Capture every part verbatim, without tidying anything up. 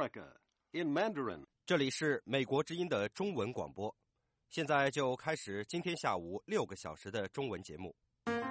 America in Mandarin. 这里是美国之音的中文广播，现在就开始今天下午六个小时的中文节目。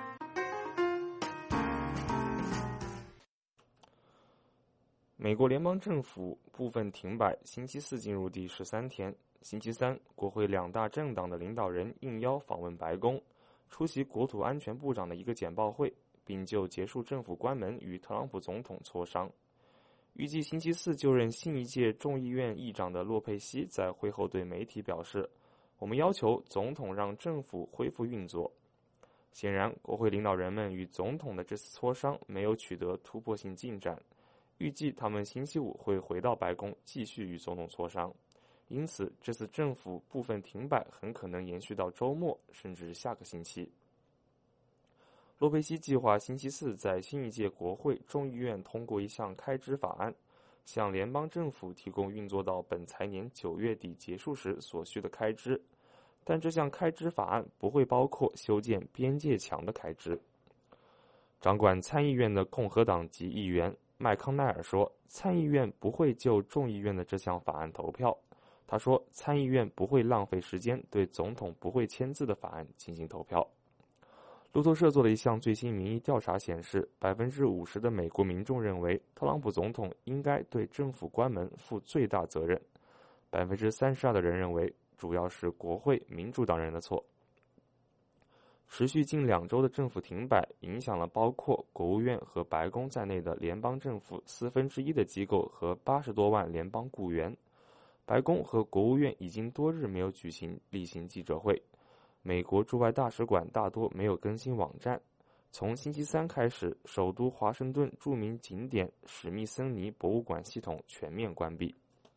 美国联邦政府部分停摆，星期四进入第十三天。星期三，国会两大政党的领导人应邀访问白宫，出席国土安全部长的一个简报会，并就结束政府关门与特朗普总统磋商。预计星期四就任新一届众议院议长的洛佩西在会后对媒体表示，我们要求总统让政府恢复运作。显然，国会领导人们与总统的这次磋商没有取得突破性进展，预计他们星期五会回到白宫继续与总统磋商，因此这次政府部分停摆很可能延续到周末甚至下个星期。洛佩西计划星期四在新一届国会众议院通过一项开支法案，向联邦政府提供运作到本财年九月底结束时所需的开支，但这项开支法案不会包括修建边界墙的开支。掌管参议院的共和党籍议员麦康奈尔说，参议院不会就众议院的这项法案投票。他说，参议院不会浪费时间对总统不会签字的法案进行投票。路透社做了一项最新民意调查显示， 百分之五十 的美国民众认为特朗普总统应该对政府关门负最大责任， 百分之三十二 的人认为主要是国会民主党人的错。持续近两周的政府停摆影响了包括国务院和白宫在内的联邦政府四分之一的机构和八十多万联邦雇员。白宫和国务院已经多日没有举行例行记者会，美国驻外大使馆大多没有更新网站。从星期三开始，首都华盛顿著名景点史密森尼博物馆系统全面关闭。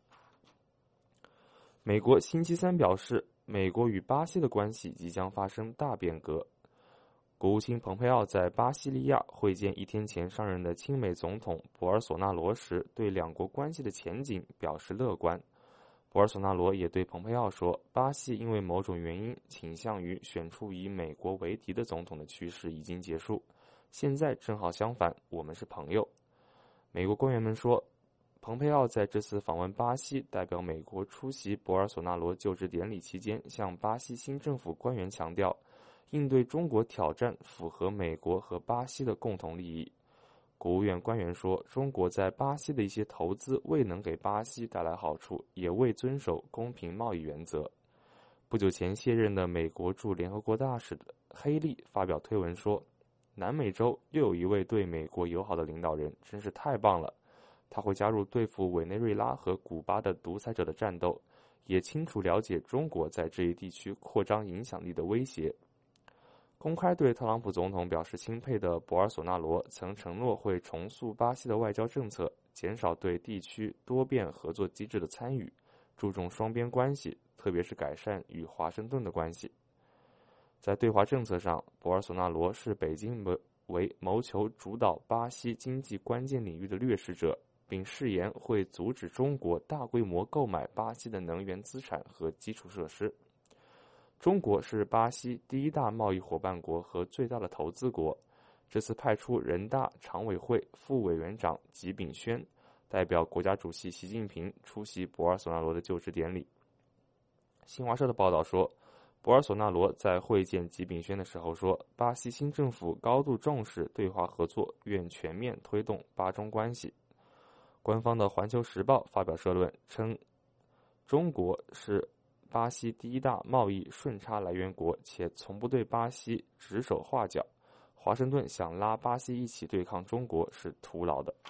美国星期三表示，美国与巴西的关系即将发生大变革。国务卿蓬佩奥在巴西利亚会见一天前上任的亲美总统博尔索纳罗时，对两国关系的前景表示乐观。博尔索纳罗也对蓬佩奥说，巴西因为某种原因倾向于选出以美国为敌的总统的趋势已经结束，现在正好相反，我们是朋友。美国官员们说，蓬佩奥在这次访问巴西，代表美国出席博尔索纳罗就职典礼期间，向巴西新政府官员强调，应对中国挑战符合美国和巴西的共同利益。国务院官员说，中国在巴西的一些投资未能给巴西带来好处，也未遵守公平贸易原则。不久前卸任的美国驻联合国大使黑利发表推文说，南美洲又有一位对美国友好的领导人，真是太棒了。他会加入对付委内瑞拉和古巴的独裁者的战斗，也清楚了解中国在这一地区扩张影响力的威胁。公开对特朗普总统表示钦佩的博尔索纳罗曾承诺会重塑巴西的外交政策，减少对地区多边合作机制的参与，注重双边关系，特别是改善与华盛顿的关系。在对华政策上，博尔索纳罗视北京为谋求主导巴西经济关键领域的掠食者，并誓言会阻止中国大规模购买巴西的能源资产和基础设施。中国是巴西第一大贸易伙伴国和最大的投资国，这次派出人大常委会副委员长吉炳轩代表国家主席习近平出席博尔索纳罗的就职典礼。新华社的报道说，博尔索纳罗在会见吉炳轩的时候说，巴西新政府高度重视对华合作，愿全面推动巴中关系。官方的《环球时报》发表社论称，中国是巴西第一大贸易顺差来源国，且从不对巴西指手画脚。华盛顿想拉巴西一起对抗中国是徒劳的。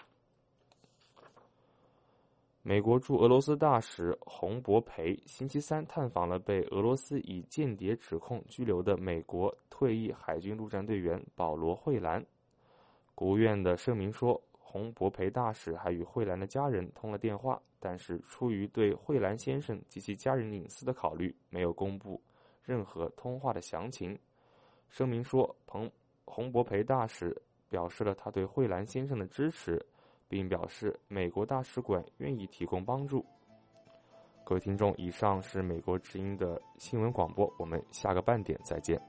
美国驻俄罗斯大使洪博培星期三探访了被俄罗斯以间谍指控拘留的美国退役海军陆战队员保罗·惠兰。国务院的声明说，洪博培大使还与惠兰的家人通了电话，但是出于对惠兰先生及其家人隐私的考虑，没有公布任何通话的详情。声明说，洪博培大使表示了他对惠兰先生的支持，并表示美国大使馆愿意提供帮助。各位听众，以上是美国之音的新闻广播，我们下个半点再见。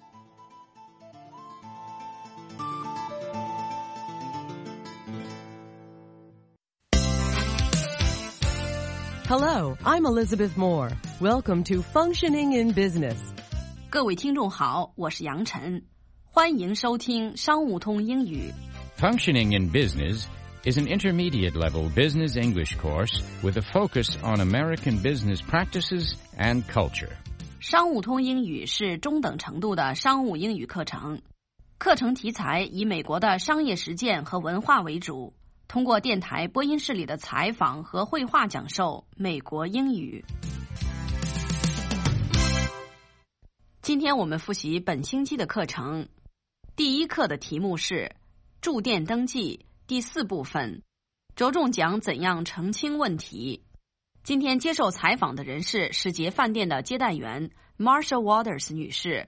Hello, I'm Elizabeth Moore. Welcome to Functioning in Business. 各位听众好，我是杨晨，欢迎收听商务通英语。 Functioning in Business is an intermediate-level business English course with a focus on American business practices and culture. 商务通英语是中等程度的商务英语课程，课程题材以美国的商业实践和文化为主，通过电台播音室里的采访和绘画讲授美国英语。今天我们复习本星期的课程，第一课的题目是住店登记第四部分，着重讲怎样澄清问题。今天接受采访的人是史杰饭店的接待员 Marsha Waters 女士。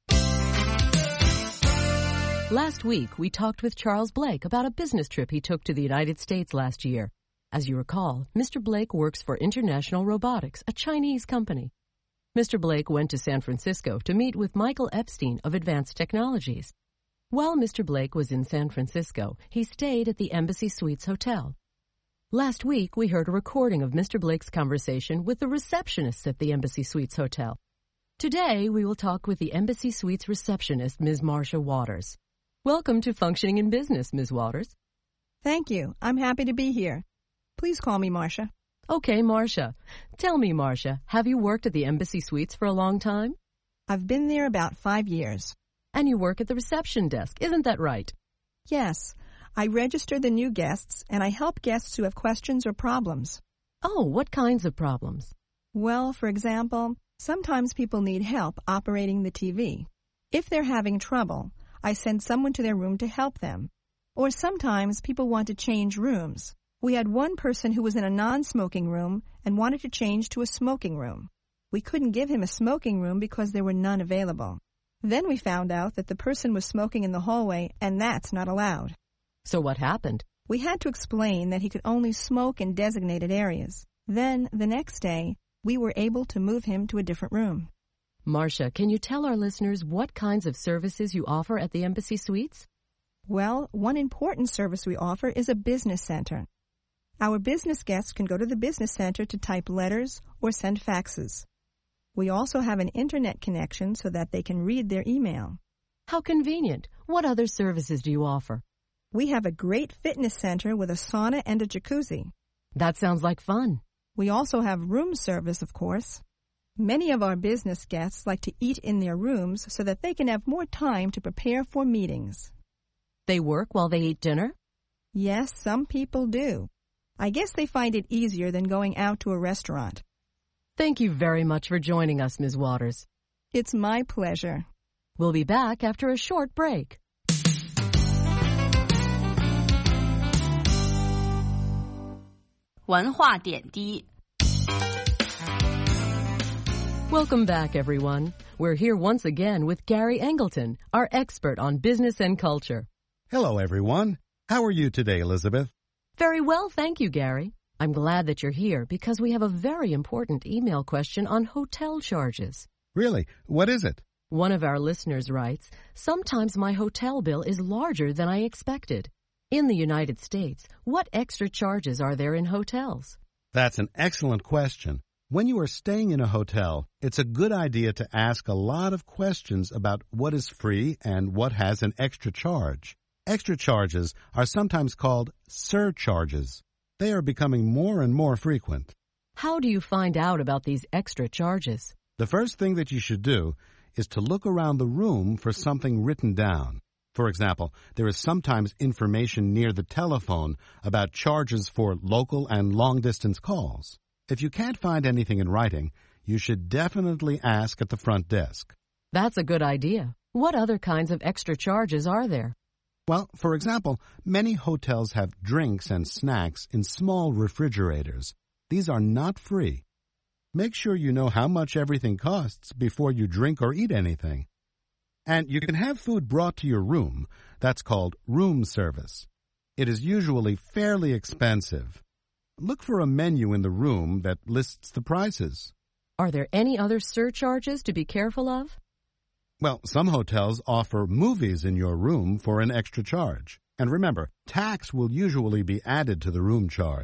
Last week, we talked with Charles Blake about a business trip he took to the United States last year. As you recall, Mister Blake works for International Robotics, a Chinese company. Mister Blake went to San Francisco to meet with Michael Epstein of Advanced Technologies. While Mister Blake was in San Francisco, he stayed at the Embassy Suites Hotel. Last week, we heard a recording of Mister Blake's conversation with the receptionists at the Embassy Suites Hotel. Today, we will talk with the Embassy Suites receptionist, Miz Marsha Waters. Welcome to Functioning in Business, Miz Waters. Thank you. I'm happy to be here. Please call me Marsha. Okay, Marsha. Tell me, Marsha, have you worked at the Embassy Suites for a long time? I've been there about five years. And you work at the reception desk, isn't that right? Yes. I register the new guests, and I help guests who have questions or problems. Oh, what kinds of problems? Well, for example, sometimes people need help operating the T V. If they're having trouble, I send someone to their room to help them. Or sometimes people want to change rooms. We had one person who was in a non-smoking room and wanted to change to a smoking room. We couldn't give him a smoking room because there were none available. Then we found out that the person was smoking in the hallway, and that's not allowed. So what happened? We had to explain that he could only smoke in designated areas. Then, the next day, we were able to move him to a different room. Marsha, can you tell our listeners what kinds of services you offer at the Embassy Suites? Well, one important service we offer is a business center. Our business guests can go to the business center to type letters or send faxes. We also have an internet connection so that they can read their email. How convenient. What other services do you offer? We have a great fitness center with a sauna and a jacuzzi. That sounds like fun. We also have room service, of course. Many of our business guests like to eat in their rooms so that they can have more time to prepare for meetings. They work while they eat dinner? Yes, some people do. I guess they find it easier than going out to a restaurant. Thank you very much for joining us, Miz Waters. It's my pleasure. We'll be back after a short break. Welcome back, everyone. We're here once again with Gary Angleton, our expert on business and culture. Hello, everyone. How are you today, Elizabeth? Very well, thank you, Gary. I'm glad that you're here because we have a very important email question on hotel charges. Really? What is it? One of our listeners writes, sometimes my hotel bill is larger than I expected. In the United States, what extra charges are there in hotels? That's an excellent question. When you are staying in a hotel, it's a good idea to ask a lot of questions about what is free and what has an extra charge. Extra charges are sometimes called surcharges. They are becoming more and more frequent. How do you find out about these extra charges? The first thing that you should do is to look around the room for something written down. For example, there is sometimes information near the telephone about charges for local and long-distance calls. If you can't find anything in writing, you should definitely ask at the front desk. That's a good idea. What other kinds of extra charges are there? Well, for example, many hotels have drinks and snacks in small refrigerators. These are not free. Make sure you know how much everything costs before you drink or eat anything. And you can have food brought to your room. That's called room service. It is usually fairly expensive. Look for a menu in the room that lists the prices. Are there any other surcharges to be careful of? Well, some hotels offer movies in your room for an extra charge. And remember, tax will usually be added to the room charge.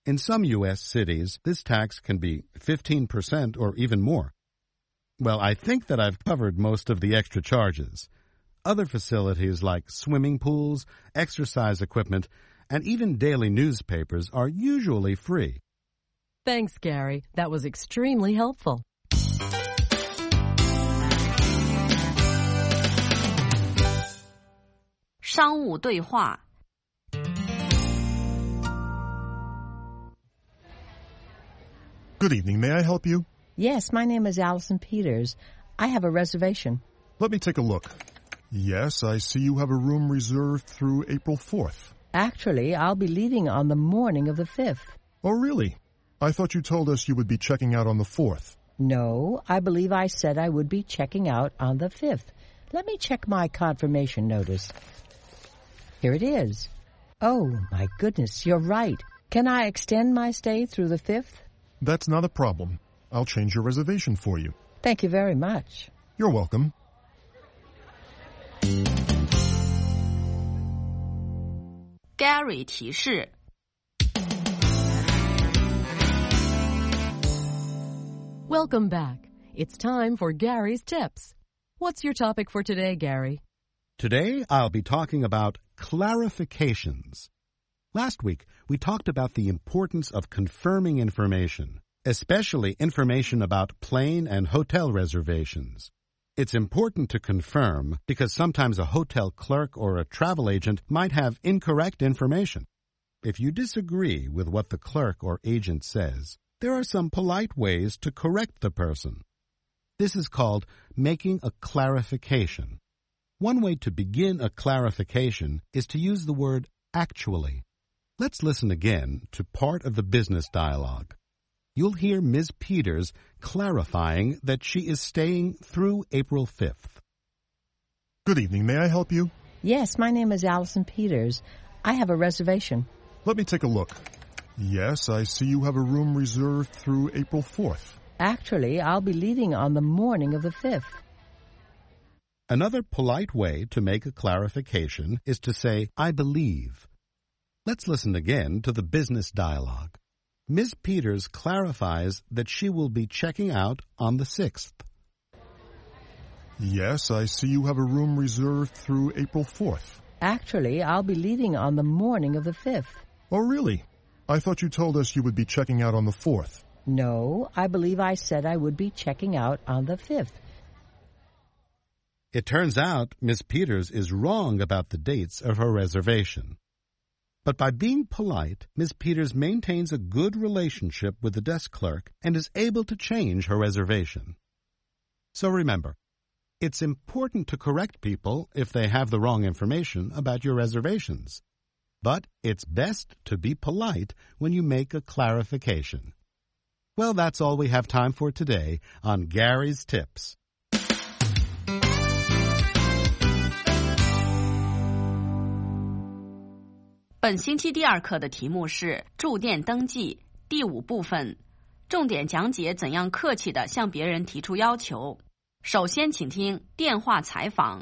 In some U S cities, this tax can be fifteen percent or even more. Well, I think that I've covered most of the extra charges. Other facilities like swimming pools, exercise equipment, and even daily newspapers are usually free. Thanks, Gary. That was extremely helpful. "商务对话" Good evening. May I help you? Yes, my name is Allison Peters. I have a reservation. Let me take a look. Yes, I see you have a room reserved through April fourth. Actually, I'll be leaving on the morning of the fifth. Oh, really? I thought you told us you would be checking out on the fourth. No, I believe I said I would be checking out on the fifth. Let me check my confirmation notice. Here it is. Oh, my goodness, you're right. Can I extend my stay through the fifth? That's not a problem. I'll change your reservation for you. Thank you very much. You're welcome. Gary 提示 Welcome back. It's time for Gary's Tips. What's your topic for today, Gary? Today, I'll be talking about clarifications. Last week, we talked about the importance of confirming information, especially information about plane and hotel reservations. It's important to confirm because sometimes a hotel clerk or a travel agent might have incorrect information. If you disagree with what the clerk or agent says, there are some polite ways to correct the person. This is called making a clarification. One way to begin a clarification is to use the word actually. Let's listen again to part of the business dialogue. You'll hear Miz Peters clarifying that she is staying through April fifth. Good evening. May I help you? Yes, my name is Allison Peters. I have a reservation. Let me take a look. Yes, I see you have a room reserved through April fourth. Actually, I'll be leaving on the morning of the fifth. Another polite way to make a clarification is to say, I believe. Let's listen again to the business dialogue. Miz Peters clarifies that she will be checking out on the sixth. Yes, I see you have a room reserved through April fourth. Actually, I'll be leaving on the morning of the fifth. Oh, really? I thought you told us you would be checking out on the fourth. No, I believe I said I would be checking out on the fifth. It turns out Miz Peters is wrong about the dates of her reservation. But by being polite, Miz Peters maintains a good relationship with the desk clerk and is able to change her reservation. So remember, it's important to correct people if they have the wrong information about your reservations. But it's best to be polite when you make a clarification. Well, that's all we have time for today on Gary's Tips. "本星期第二课的题目是住店登记第五部分，重点讲解怎样客气地向别人提出要求。首先，请听电话采访。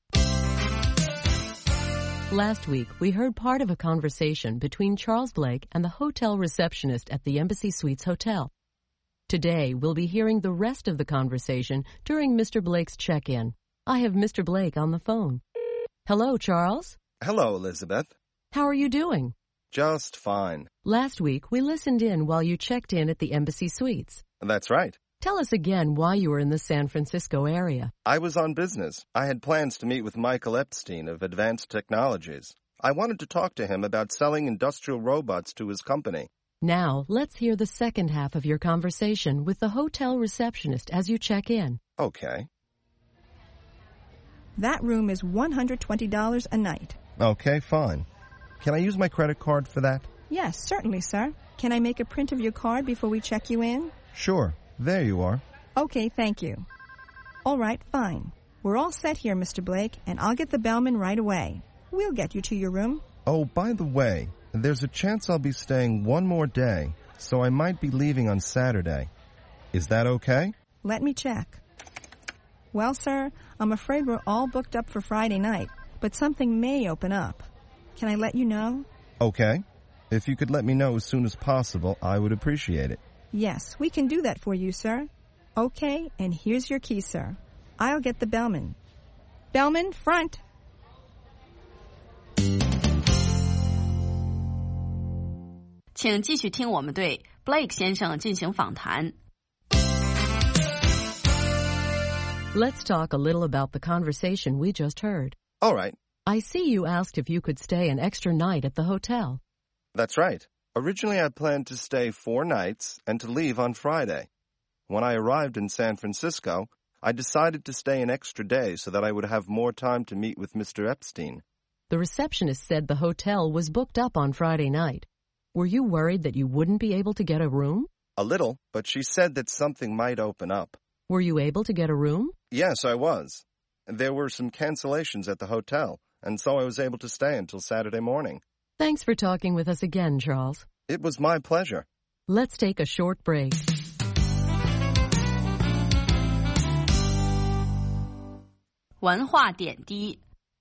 Last week, we heard part of a conversation between Charles Blake and the hotel receptionist at the Embassy Suites Hotel. Today, we'll be hearing the rest of the conversation during Mister Blake's check-in. I have Mister Blake on the phone. Hello, Charles. Hello, Elizabeth. How are you doing? Just fine. Last week, we listened in while you checked in at the Embassy Suites. That's right. Tell us again why you were in the San Francisco area. I was on business. I had plans to meet with Michael Epstein of Advanced Technologies. I wanted to talk to him about selling industrial robots to his company. Now, let's hear the second half of your conversation with the hotel receptionist as you check in. Okay. That room is one hundred twenty dollars a night. Okay, fine. Can I use my credit card for that? Yes, certainly, sir. Can I make a print of your card before we check you in? Sure. There you are. Okay, thank you. All right, fine. We're all set here, Mister Blake, and I'll get the bellman right away. We'll get you to your room. Oh, by the way, there's a chance I'll be staying one more day, so I might be leaving on Saturday. Is that okay? Let me check. Well, sir, I'm afraid we're all booked up for Friday night, but something may open up. Can I let you know? Okay. If you could let me know as soon as possible, I would appreciate it. Yes, we can do that for you, sir. Okay, and here's your key, sir. I'll get the bellman. Bellman, front. "请继续听我们对 Blake 先生进行访谈。 Let's talk a little about the conversation we just heard. All right. I see you asked if you could stay an extra night at the hotel. That's right. Originally, I planned to stay four nights and to leave on Friday. When I arrived in San Francisco, I decided to stay an extra day so that I would have more time to meet with Mister Epstein. The receptionist said the hotel was booked up on Friday night. Were you worried that you wouldn't be able to get a room? A little, but she said that something might open up. Were you able to get a room? Yes, I was. There were some cancellations at the hotel, and so I was able to stay until Saturday morning. Thanks for talking with us again, Charles. It was my pleasure. Let's take a short break. 文化点滴。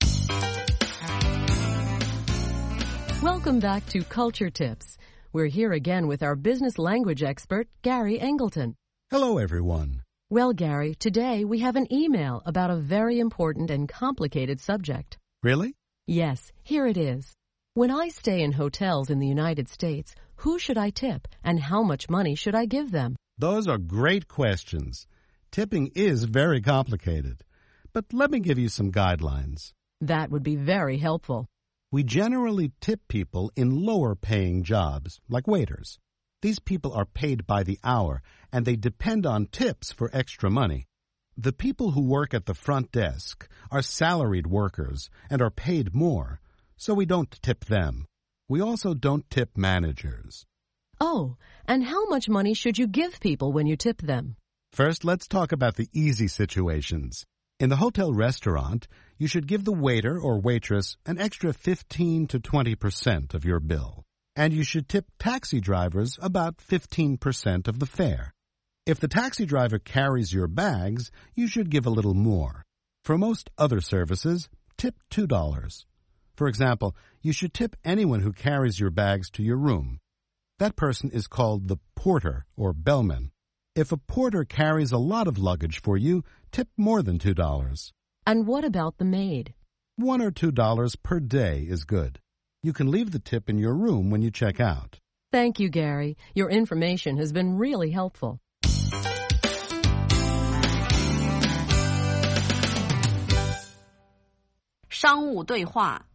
Welcome back to Culture Tips. We're here again with our business language expert, Gary Angleton. Hello, everyone. Well, Gary, today we have an email about a very important and complicated subject. Really? Yes, here it is. When I stay in hotels in the United States, who should I tip and how much money should I give them? Those are great questions. Tipping is very complicated. But let me give you some guidelines. That would be very helpful. We generally tip people in lower-paying jobs, like waiters. These people are paid by the hour, and they depend on tips for extra money. The people who work at the front desk are salaried workers and are paid more, so we don't tip them. We also don't tip managers. Oh, and how much money should you give people when you tip them? First, let's talk about the easy situations. In the hotel restaurant, you should give the waiter or waitress an extra fifteen to twenty percent of your bill. And you should tip taxi drivers about fifteen percent of the fare. If the taxi driver carries your bags, you should give a little more. For most other services, tip two dollars. For example, you should tip anyone who carries your bags to your room. That person is called the porter or bellman. If a porter carries a lot of luggage for you, tip more than two dollars. And what about the maid? One or two dollars per day is good. You can leave the tip in your room when you check out. Thank you, Gary. Your information has been really helpful. "商务对话。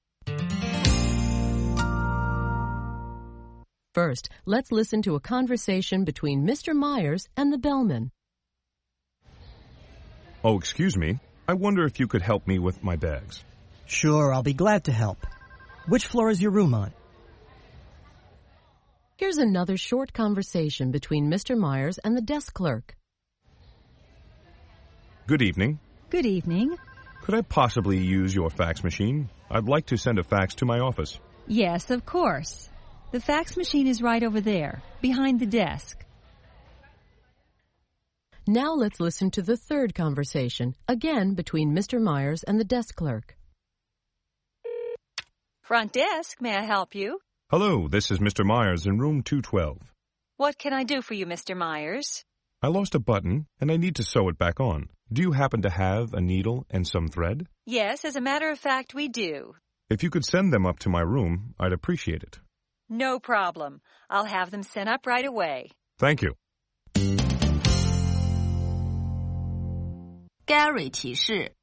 First, let's listen to a conversation between Mister Myers and the bellman. Oh, excuse me. I wonder if you could help me with my bags. Sure, I'll be glad to help. Which floor is your room on? Here's another short conversation between Mister Myers and the desk clerk. Good evening. Good evening. Could I possibly use your fax machine? I'd like to send a fax to my office. Yes, of course. The fax machine is right over there, behind the desk. Now let's listen to the third conversation, again between Mister Myers and the desk clerk. Front desk, may I help you? Hello, this is Mister Myers in room two twelve. What can I do for you, Mister Myers? I lost a button, and I need to sew it back on. Do you happen to have a needle and some thread? Yes, as a matter of fact, we do. If you could send them up to my room, I'd appreciate it. No problem. I'll have them sent up right away. Thank you. Gary 提示。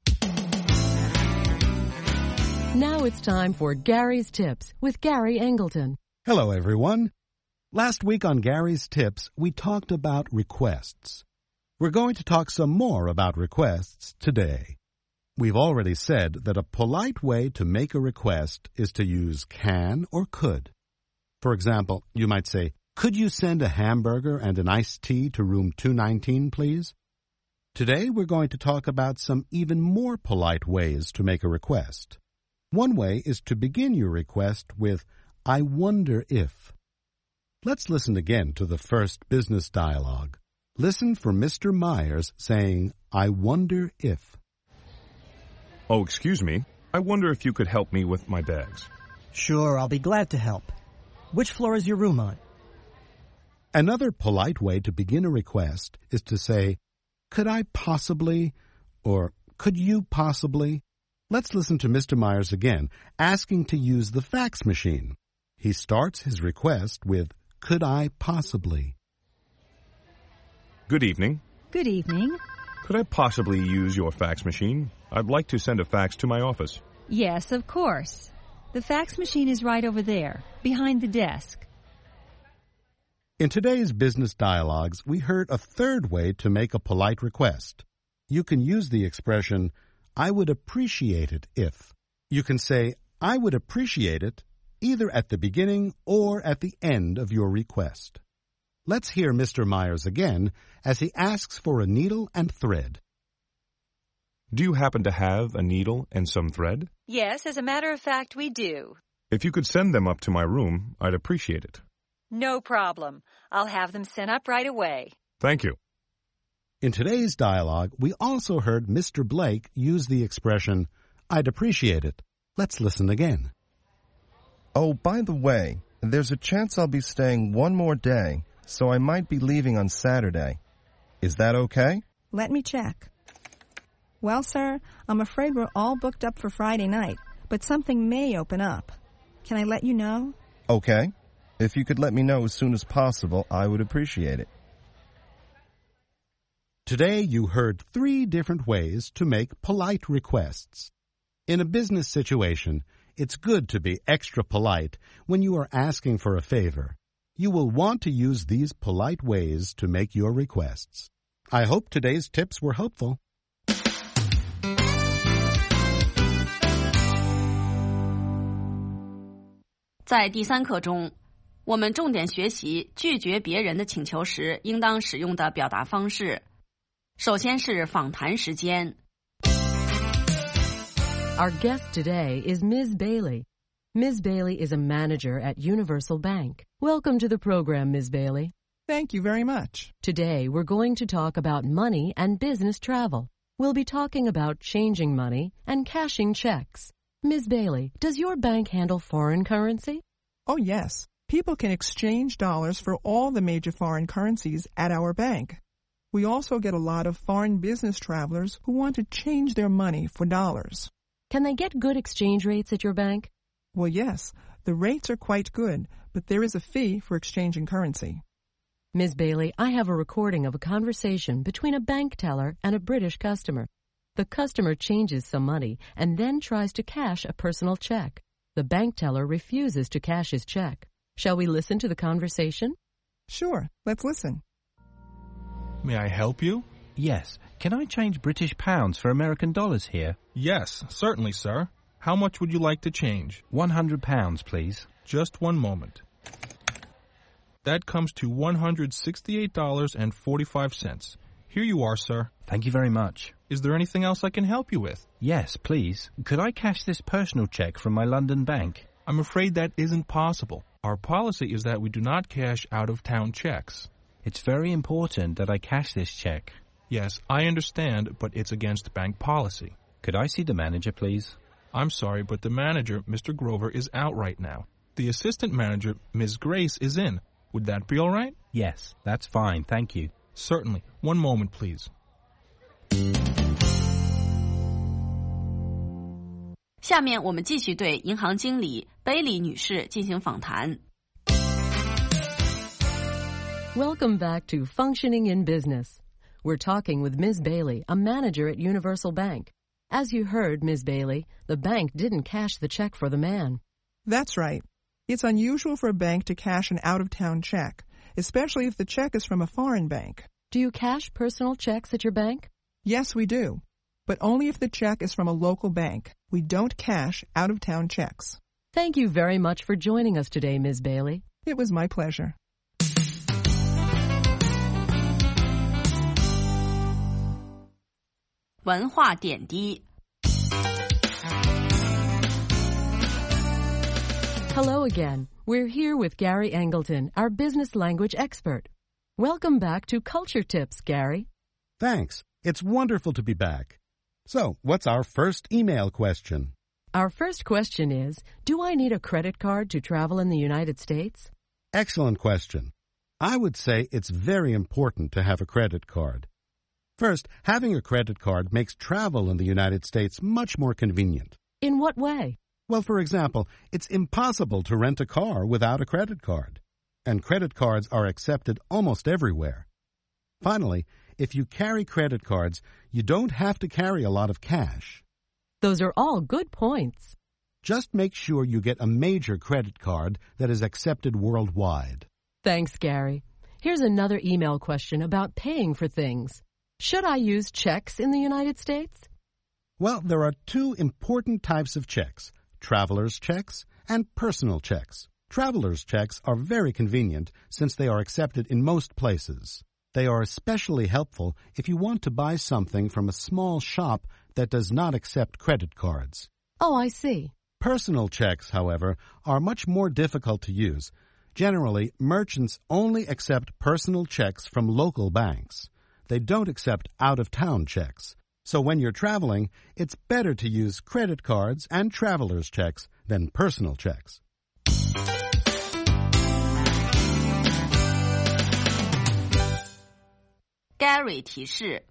Now it's time for Gary's Tips with Gary Angleton. Hello, everyone. Last week on Gary's Tips, we talked about requests. We're going to talk some more about requests today. We've already said that a polite way to make a request is to use can or could. For example, you might say, "Could you send a hamburger and an iced tea to room two nineteen, please?" Today, we're going to talk about some even more polite ways to make a request. One way is to begin your request with, "I wonder if." Let's listen again to the first business dialogue. Listen for Mister Myers saying, "I wonder if." Oh, excuse me. I wonder if you could help me with my bags. Sure, I'll be glad to help. Which floor is your room on? Another polite way to begin a request is to say, could I possibly, or could you possibly? Let's listen to Mister Myers again, asking to use the fax machine. He starts his request with, could I possibly? Good evening. Good evening. Could I possibly use your fax machine? I'd like to send a fax to my office. Yes, of course. The fax machine is right over there, behind the desk. In today's business dialogues, we heard a third way to make a polite request. You can use the expression, I would appreciate it if. You can say, I would appreciate it, either at the beginning or at the end of your request. Let's hear Mister Myers again as he asks for a needle and thread. Do you happen to have a needle and some thread? Yes, as a matter of fact, we do. If you could send them up to my room, I'd appreciate it. No problem. I'll have them sent up right away. Thank you. In today's dialogue, we also heard Mister Blake use the expression, I'd appreciate it. Let's listen again. Oh, by the way, there's a chance I'll be staying one more day, so I might be leaving on Saturday. Is that okay? Let me check. Well, sir, I'm afraid we're all booked up for Friday night, but something may open up. Can I let you know? Okay. If you could let me know as soon as possible, I would appreciate it. Today you heard three different ways to make polite requests. In a business situation, it's good to be extra polite when you are asking for a favor. You will want to use these polite ways to make your requests. I hope today's tips were helpful. 在第三课中，我们重点学习拒绝别人的请求时应当使用的表达方式。首先是访谈时间。 Our guest today is Miz Bailey. Miz Bailey is a manager at Universal Bank. Welcome to the program, Miz Bailey. Thank you very much. Today, we're going to talk about money and business travel. We'll be talking about changing money and cashing checks. Miz Bailey, does your bank handle foreign currency? Oh, yes. People can exchange dollars for all the major foreign currencies at our bank. We also get a lot of foreign business travelers who want to change their money for dollars. Can they get good exchange rates at your bank? Well, yes. The rates are quite good, but there is a fee for exchanging currency. Miz Bailey, I have a recording of a conversation between a bank teller and a British customer. The customer changes some money and then tries to cash a personal check. The bank teller refuses to cash his check. Shall we listen to the conversation? Sure, let's listen. May I help you? Yes. Can I change British pounds for American dollars here? Yes, certainly, sir. How much would you like to change? One hundred pounds, please. Just one moment. That comes to one hundred sixty-eight dollars and forty-five cents. Here you are, sir. Thank you very much. Is there anything else I can help you with? Yes, please. Could I cash this personal check from my London bank? I'm afraid that isn't possible. Our policy is that we do not cash out-of-town checks. It's very important that I cash this check. Yes, I understand, but it's against bank policy. Could I see the manager, please? I'm sorry, but the manager, Mister Grover, is out right now. The assistant manager, Miz Grace, is in. Would that be all right? Yes, that's fine. Thank you. Certainly. One moment, please. 下面我们继续对银行经理贝里女士进行访谈。 Welcome back to Functioning in Business. We're talking with Miz Bailey, a manager at Universal Bank. As you heard, Miz Bailey, the bank didn't cash the check for the man. That's right. It's unusual for a bank to cash an out-of-town check, especially if the check is from a foreign bank. Do you cash personal checks at your bank? Yes, we do, but only if the check is from a local bank. We don't cash out-of-town checks. Thank you very much for joining us today, Miz Bailey. It was my pleasure. "文化点滴" Hello again. We're here with Gary Angleton, our business language expert. Welcome back to Culture Tips, Gary. Thanks. It's wonderful to be back. So, what's our first email question? Our first question is, do I need a credit card to travel in the United States? Excellent question. I would say it's very important to have a credit card. First, having a credit card makes travel in the United States much more convenient. In what way? Well, for example, it's impossible to rent a car without a credit card. And credit cards are accepted almost everywhere. Finally, if you carry credit cards, you don't have to carry a lot of cash. Those are all good points. Just make sure you get a major credit card that is accepted worldwide. Thanks, Gary. Here's another email question about paying for things. Should I use checks in the United States? Well, there are two important types of checks, traveler's checks and personal checks. Traveler's checks are very convenient since they are accepted in most places. They are especially helpful if you want to buy something from a small shop that does not accept credit cards. Oh, I see. Personal checks, however, are much more difficult to use. Generally, merchants only accept personal checks from local banks. They don't accept out-of-town checks. So when you're traveling, it's better to use credit cards and traveler's checks than personal checks. Gary 提示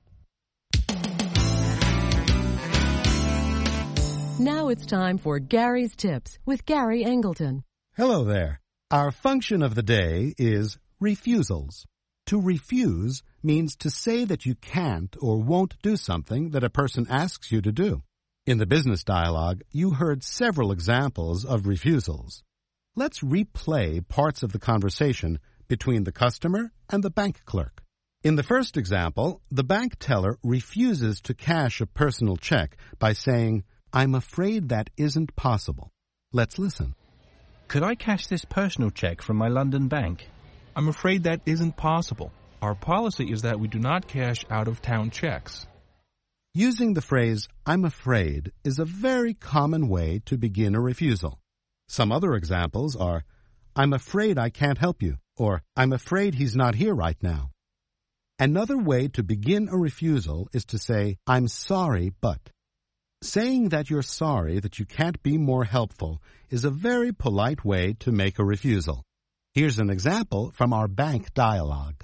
Now it's time for Gary's Tips with Gary Angleton. Hello there. Our function of the day is refusals. To refuse means to say that you can't or won't do something that a person asks you to do. In the business dialogue, you heard several examples of refusals. Let's replay parts of the conversation between the customer and the bank clerk. In the first example, the bank teller refuses to cash a personal check by saying, "I'm afraid that isn't possible." Let's listen. Could I cash this personal check from my London bank? I'm afraid that isn't possible. Our policy is that we do not cash out-of-town checks. Using the phrase, "I'm afraid," is a very common way to begin a refusal. Some other examples are, "I'm afraid I can't help you," or "I'm afraid he's not here right now." Another way to begin a refusal is to say, "I'm sorry, but." Saying that you're sorry that you can't be more helpful is a very polite way to make a refusal. Here's an example from our bank dialogue.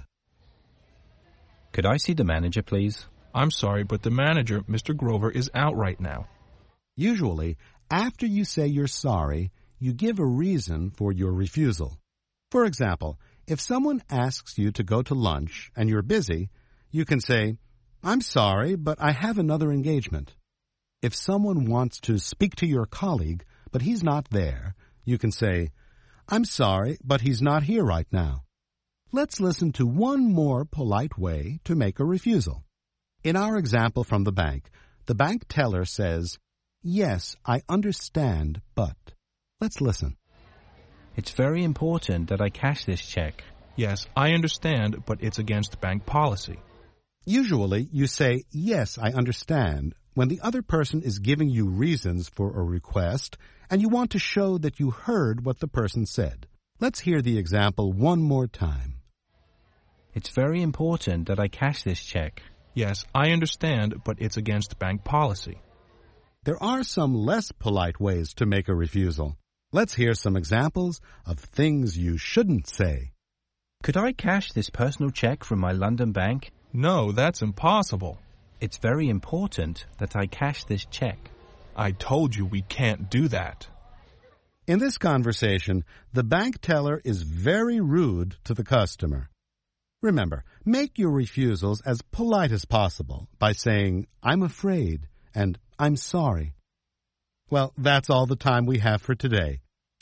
Could I see the manager, please? I'm sorry, but the manager, Mister Grover, is out right now. Usually, after you say you're sorry, you give a reason for your refusal. For example, if someone asks you to go to lunch and you're busy, you can say, "I'm sorry, but I have another engagement." If someone wants to speak to your colleague, but he's not there, you can say, "I'm sorry, but he's not here right now." Let's listen to one more polite way to make a refusal. In our example from the bank, the bank teller says, "Yes, I understand, but..." Let's listen. It's very important that I cash this check. Yes, I understand, but it's against bank policy. Usually, you say, "Yes, I understand," when the other person is giving you reasons for a request and you want to show that you heard what the person said. Let's hear the example one more time. It's very important that I cash this check. Yes, I understand, but it's against bank policy. There are some less polite ways to make a refusal. Let's hear some examples of things you shouldn't say. Could I cash this personal check from my London bank? No, that's impossible. It's very important that I cash this check. I told you we can't do that. In this conversation, the bank teller is very rude to the customer. Remember, make your refusals as polite as possible by saying, "I'm afraid," and "I'm sorry." Well, that's all the time we have for today.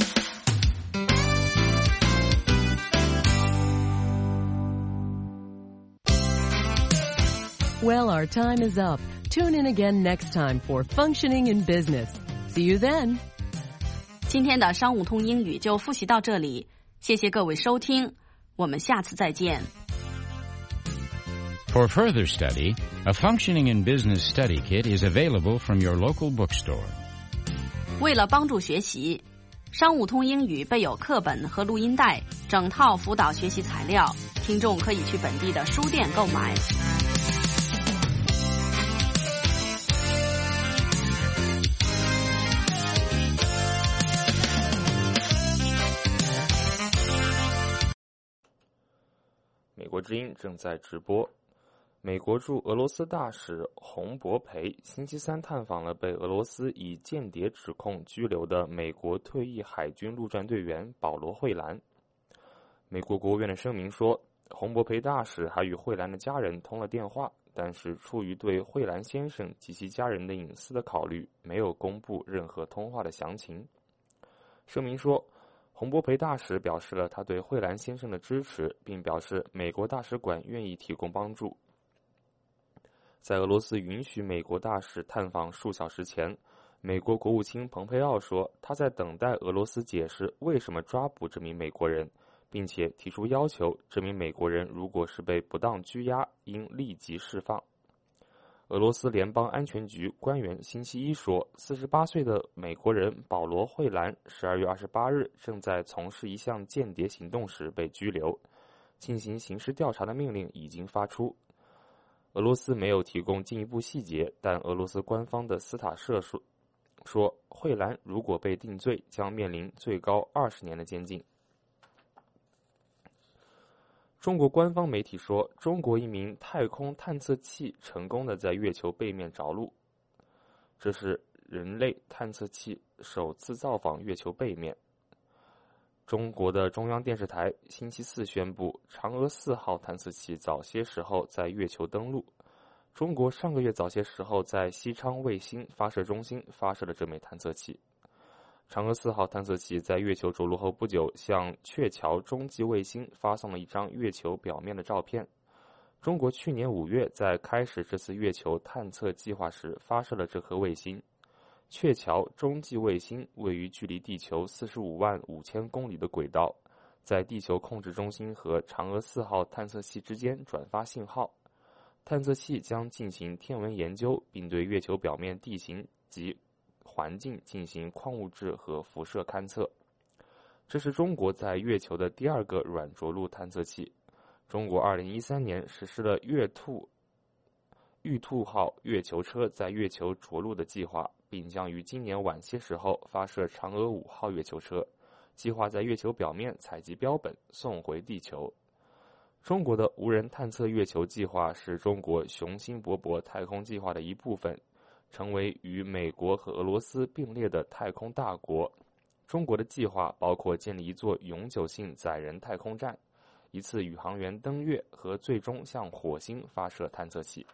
Well, our time is up. Tune in again next time for Functioning in Business. See you then. 今天的商务通英语就复习到这里，谢谢各位收听，我们下次再见。 For further study, a Functioning in Business study kit is available from your local bookstore. 为了帮助学习，商务通英语备有课本和录音带，整套辅导学习材料，听众可以去本地的书店购买。 之音正在直播。美国驻俄罗斯大使洪博培星期三探访了被俄罗斯以间谍指控拘留的美国退役海军陆战队员保罗·惠兰。美国国务院的声明说，洪博培大使还与惠兰的家人通了电话，但是出于对惠兰先生及其家人的隐私的考虑，没有公布任何通话的详情。声明说，洪博培大使表示了他对惠兰先生的支持，并表示美国大使馆愿意提供帮助。在俄罗斯允许美国大使探访数小时前，美国国务卿蓬佩奥说，他在等待俄罗斯解释为什么抓捕这名美国人，并且提出要求，这名美国人如果是被不当拘押，应立即释放。俄罗斯联邦安全局官员星期一说，四十八岁的美国人保罗·惠兰十二月二十八日正在从事一项间谍行动时被拘留，进行刑事调查的命令已经发出。俄罗斯没有提供进一步细节，但俄罗斯官方的斯塔社说，说惠兰如果被定罪，将面临最高二十年的监禁。中国官方媒体说，中国一名太空探测器成功的在月球背面着陆，这是人类探测器首次造访月球背面。中国的中央电视台星期四宣布，嫦娥四号探测器早些时候在月球登陆。中国上个月早些时候在西昌卫星发射中心发射了这枚探测器。嫦娥四号探测器在月球着陆后不久，向鹊桥中继卫星发送了一张月球表面的照片。中国去年五月在开始这次月球探测计划时发射了这颗卫星。鹊桥中继卫星位于距离地球四十五万五千公里的轨道，在地球控制中心和嫦娥四号探测器之间转发信号。探测器将进行天文研究，并对月球表面地形及环境进行矿物质和辐射勘测。这是中国在月球的第二个软着陆探测器。中国二零一三年实施了月兔玉兔号月球车在月球着陆的计划，并将于今年晚些时候发射嫦娥五号月球车，计划在月球表面采集标本送回地球。中国的无人探测月球计划是中国雄心勃勃太空计划的一部分，成为与美国和俄罗斯并列的太空大国。中国的计划包括建立一座永久性载人太空站，一次宇航员登月和最终向火星发射探测器。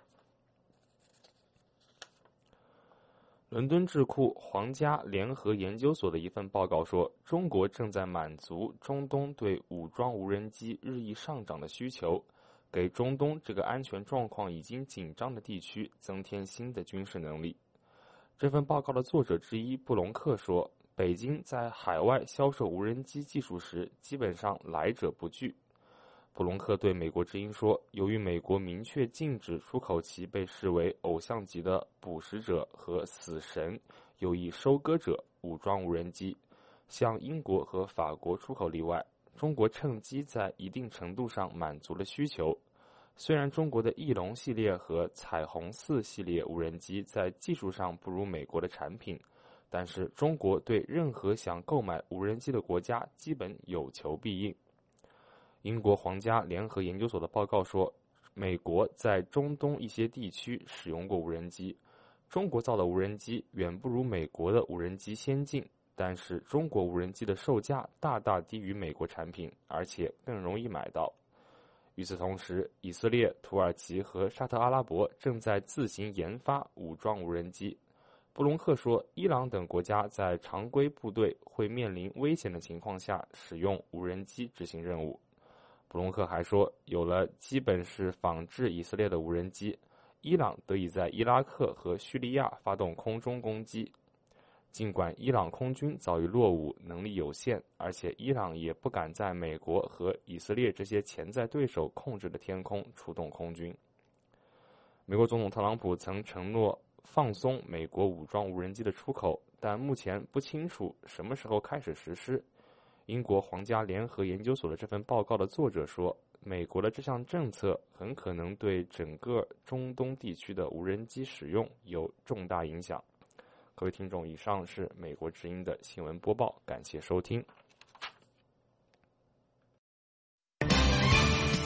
伦敦智库皇家联合研究所的一份报告说，中国正在满足中东对武装无人机日益上涨的需求，给中东这个安全状况已经紧张的地区增添新的军事能力。这份报告的作者之一布隆克说，北京在海外销售无人机技术时基本上来者不拒。布隆克对美国之音说，由于美国明确禁止出口其被视为偶像级的捕食者和死神有意收割者武装无人机，像英国和法国出口例外，中国趁机在一定程度上满足了需求。虽然中国的翼龙系列和彩虹四系列无人机在技术上不如美国的产品，但是中国对任何想购买无人机的国家基本有求必应。英国皇家联合研究所的报告说，美国在中东一些地区使用过无人机，中国造的无人机远不如美国的无人机先进，但是中国无人机的售价大大低于美国产品，而且更容易买到。与此同时，以色列、土耳其和沙特阿拉伯正在自行研发武装无人机。布隆克说，伊朗等国家在常规部队会面临危险的情况下使用无人机执行任务。布隆克还说，有了基本是仿制以色列的无人机，伊朗得以在伊拉克和叙利亚发动空中攻击。尽管伊朗空军早已落伍，能力有限，而且伊朗也不敢在美国和以色列这些潜在对手控制的天空出动空军。美国总统特朗普曾承诺放松美国武装无人机的出口，但目前不清楚什么时候开始实施。英国皇家联合研究所的这份报告的作者说，美国的这项政策很可能对整个中东地区的无人机使用有重大影响。各位听众，以上是美国之音的新闻播报，感谢收听。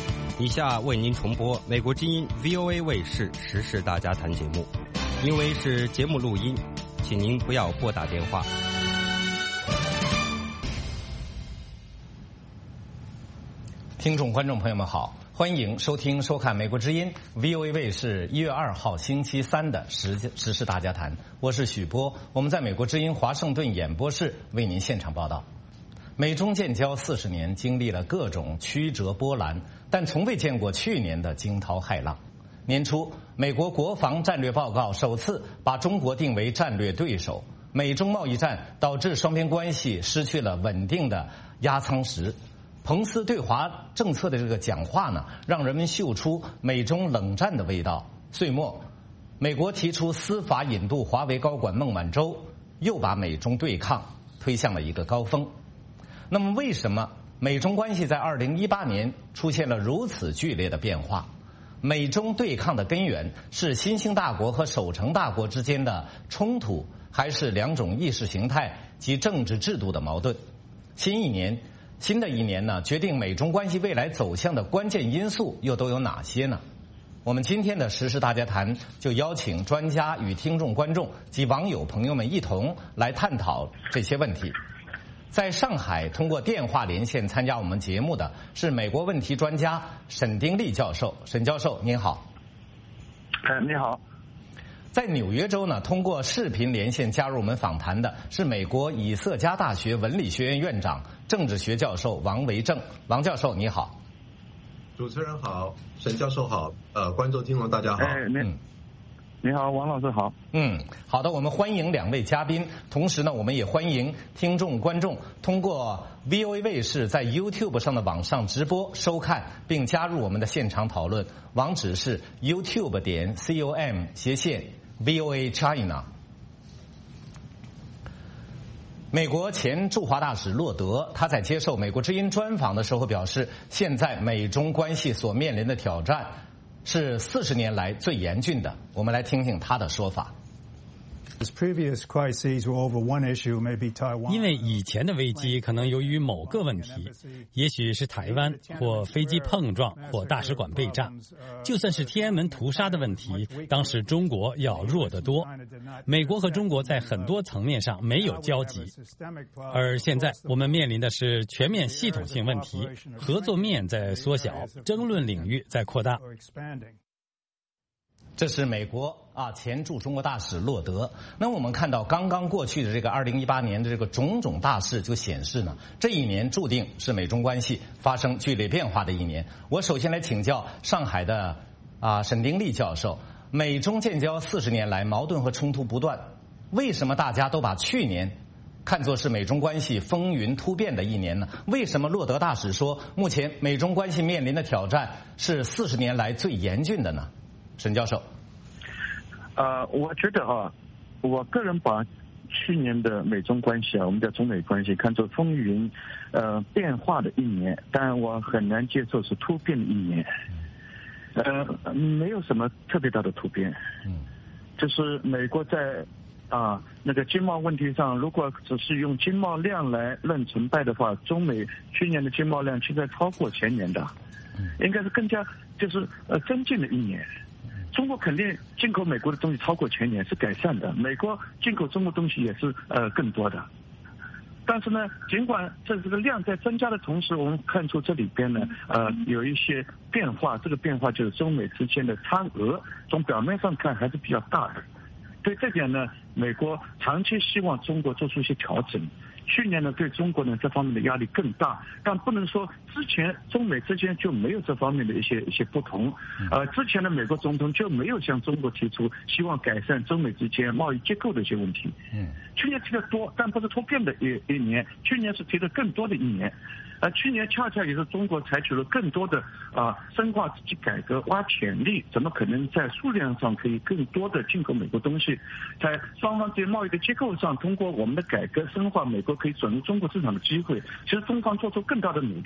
以下为您重播美国之音 V O A 卫视时事大家谈节目，因为是节目录音，请您不要拨打电话。 听众观众朋友们好，欢迎收听收看美国之音 V O A 卫视一月二号星期三的时时事大家谈，我是许波，我们在美国之音华盛顿演播室为您现场报道。美中建交四十年，经历了各种曲折波澜，但从未见过去年的惊涛骇浪。年初，美国国防战略报告首次把中国定为战略对手，美中贸易战导致双边关系失去了稳定的压舱石。彭斯对华政策的这个讲话呢，让人们嗅出美中冷战的味道。岁末，美国提出司法引渡华为高管孟晚舟，又把美中对抗推向了一个高峰。那么，为什么美中关系在二零一八年出现了如此剧烈的变化？美中对抗的根源是新兴大国和守成大国之间的冲突，还是两种意识形态及政治制度的矛盾？新一年，新的一年呢，决定美中关系未来走向的关键因素又都有哪些呢？我们今天的时事大家谈就邀请专家与听众观众及网友朋友们一同来探讨这些问题。在上海通过电话连线参加我们节目的是美国问题专家沈丁立教授。沈教授您好。 哎，你好。 在纽约州呢，通过视频连线加入我们访谈的是美国以色加大学文理学院院长、政治学教授王维正。王教授你好。 主持人好，沈教授好，呃，观众听众大家好。 哎，您。你好，王老师好。 嗯，好的，我们欢迎两位嘉宾，同时呢，我们也欢迎听众观众通过 V O A 卫视在 YouTube 上的网上直播收看，并加入我们的现场讨论。网址是 YouTube 点 com 斜线 V O A China。美国前驻华大使洛德，他在接受美国之音专访的时候表示，现在美中关系所面临的挑战是四十年来最严峻的。我们来听听他的说法。 因为以前的危机可能由于某个问题，也许是台湾或飞机碰撞或大使馆被炸，就算是天安门屠杀的问题，当时中国要弱得多。美国和中国在很多层面上没有交集，而现在我们面临的是全面系统性问题，合作面在缩小，争论领域在扩大。 这是美国啊前驻中国大使洛德。那我们看到刚刚过去的这个二零一八年的这个种种大事，就显示呢，这一年注定是美中关系发生剧烈变化的一年。我首先来请教上海的啊沈丁立教授，美中建交四十年来，矛盾和冲突不断，为什么大家都把去年看作是美中关系风云突变的一年呢？为什么洛德大使说，目前美中关系面临的挑战是四十年来最严峻的呢？沈教授， 呃，我觉得啊，我个人把去年的美中关系啊，我们的中美关系看作风云呃变化的一年，但我很难接受是突变的一年。呃，没有什么特别大的突变，嗯，就是美国在啊那个经贸问题上，如果只是用经贸量来论成败的话，中美去年的经贸量现在超过前年的，应该是更加就是呃增进的一年。中国肯定进口美国的东西超过前年，是改善的。美国进口中国东西也是呃更多的。但是呢，尽管这这个量在增加的同时，我们看出这里边呢呃有一些变化。这个变化就是中美之间的差额，从表面上看还是比较大的。对这点呢，美国长期希望中国做出一些调整。去年呢，对中国呢这方面的压力更大，但不能说之前中美之间就没有这方面的一些一些不同。呃，之前的美国总统就没有向中国提出希望改善中美之间贸易结构的一些问题。嗯，去年提的多，但不是突变的一一年，去年是提的更多的一年。而去年恰恰也是中国采取了更多的啊深化自己改革、挖潜力，怎么可能在数量上可以更多的进口美国东西？在双方对贸易的结构上，通过我们的改革深化，美国可以转入中国市场的机会。其实中方做出更大的努力。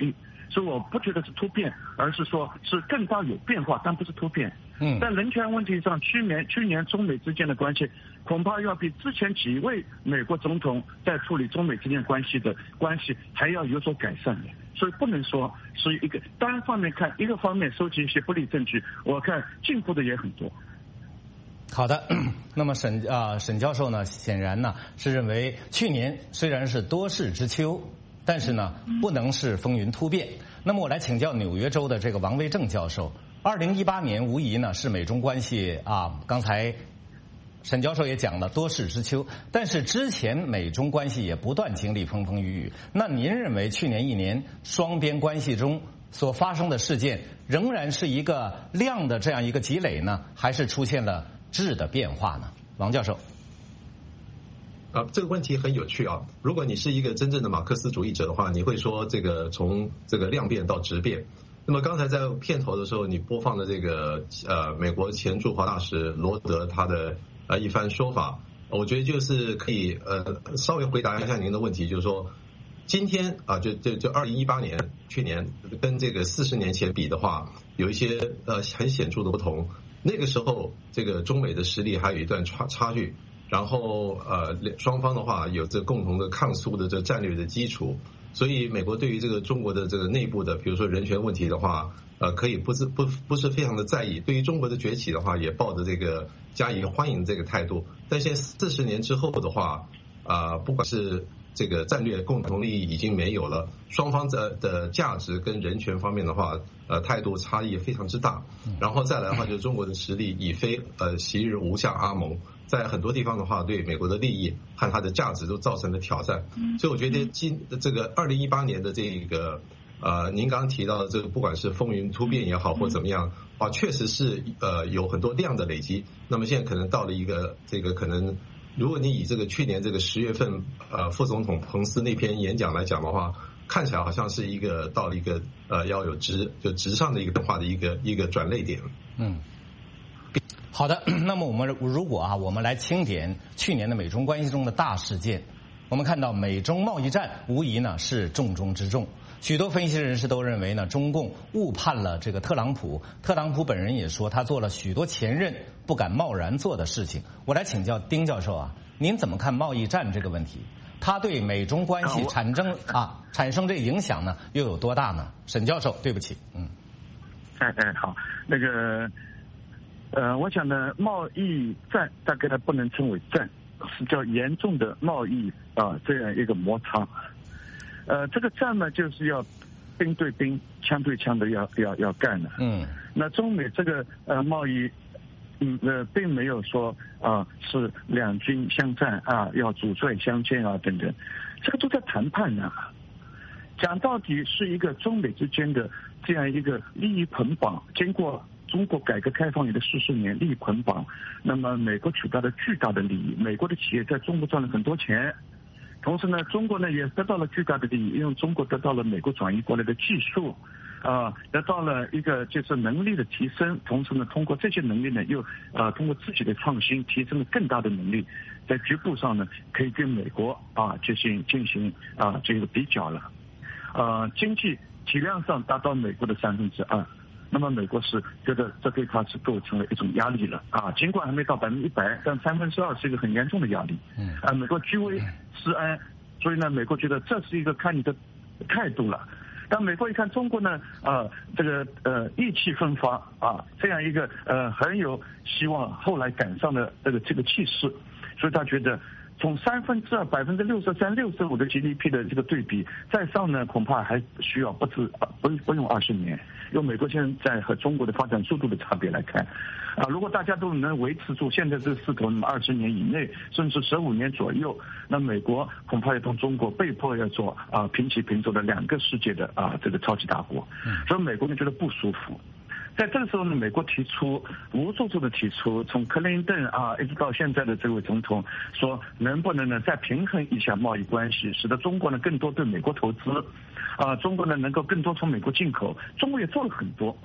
所以我不觉得是突变，而是说是更大有变化，但不是突变。 嗯， 在人权问题上，去年去年中美之间的关系恐怕要比之前几位美国总统在处理中美之间关系的关系还要有所改善的。所以不能说是一个单方面看，一个方面收集一些不利证据，我看进步的也很多。 好的，那么沈啊、呃、沈教授呢，显然呢是认为去年虽然是多事之秋，但是呢不能是风云突变。那么我来请教纽约州的这个王维正教授，二零一八年无疑呢是美中关系啊，刚才沈教授也讲了多事之秋，但是之前美中关系也不断经历风风雨雨。那您认为去年一年双边关系中所发生的事件，仍然是一个量的这样一个积累呢，还是出现了质的变化呢？王教授。 啊，这个问题很有趣啊！如果你是一个真正的马克思主义者的话，你会说这个从这个量变到质变。那么刚才在片头的时候，你播放的这个呃美国前驻华大使罗德他的呃一番说法，我觉得就是可以呃稍微回答一下您的问题，就是说今天啊，就就就二零一八年去年跟这个四十年前比的话，有一些呃很显著的不同。那个时候这个中美的实力还有一段差差距。然后呃双方的话有着共同的抗苏的这战略的基础，所以美国对于这个中国的这个内部的比如说人权问题的话，呃可以不是不不是非常的在意，对于中国的崛起的话也抱着这个加以欢迎这个态度。但现在四十年之后的话啊、呃、不管是这个战略共同利益已经没有了，双方的的价值跟人权方面的话呃态度差异非常之大。然后再来的话就是中国的实力已非呃昔日无下阿蒙，在很多地方的话，对美国的利益和它的价值都造成了挑战。所以我觉得今这个二零一八年的这个呃，您刚刚提到的这个，不管是风云突变也好，或怎么样啊，确实是呃有很多量的累积。那么现在可能到了一个这个可能，如果你以这个去年这个十月份呃副总统彭斯那篇演讲来讲的话，看起来好像是一个到了一个呃要有直就直上的一个变化的一个一个转捩点。 嗯。好的，那么我们如果啊，我们来清点去年的美中关系中的大事件，我们看到美中贸易战无疑呢是重中之重。许多分析人士都认为呢，中共误判了这个特朗普。特朗普本人也说，他做了许多前任不敢贸然做的事情。我来请教丁教授啊，您怎么看贸易战这个问题？它对美中关系产生啊产生这影响呢，又有多大呢？沈教授，对不起，嗯， 哎哎，好，那个。呃，我想呢，贸易战大概它不能称为战，是叫严重的贸易啊、呃、这样一个摩擦。呃，这个战呢，就是要兵对兵、枪对枪的要要要干的。 嗯。 那中美这个呃贸易，嗯呃，并没有说啊、呃、是两军相战啊，要主帅相见啊等等，这个都在谈判呢。讲到底是一个中美之间的这样一个利益捆绑，经过中国改革开放以来四十年利益捆绑，那么美国取得了巨大的利益，美国的企业在中国赚了很多钱，同时呢，中国呢也得到了巨大的利益，因为中国得到了美国转移过来的技术，啊、呃，得到了一个就是能力的提升，同时呢，通过这些能力呢，又啊、呃、通过自己的创新，提升了更大的能力，在局部上呢，可以跟美国啊进行进行啊这个比较了，呃，经济体量上达到美国的三分之二。那么美国是觉得这对它是构成了一种压力了啊，尽管还没到百分之一百，但三分之二是一个很严重的压力。 嗯， 啊，美国居危思安，所以呢，美国觉得这是一个看你的态度了。但美国一看中国呢，啊，这个呃意气风发啊，这样一个呃很有希望后来赶上的这个这个气势，所以他觉得。从三分之二百分之六十三、六十五的 G D P 的这个对比，再上呢，恐怕还需要不止不不用二十年。用美国现在和中国的发展速度的差别来看，啊，如果大家都能维持住现在这个势头，那么二十年以内，甚至十五年左右，那美国恐怕要同中国被迫要做啊平起平坐的两个世界的啊这个超级大国，所以美国人觉得不舒服。在这个时候呢，美国提出无数次的提出，从克林顿啊一直到现在的这位总统说，能不能呢再平衡一下贸易关系，使得中国呢更多对美国投资，啊，中国呢能够更多从美国进口。中国也做了很多，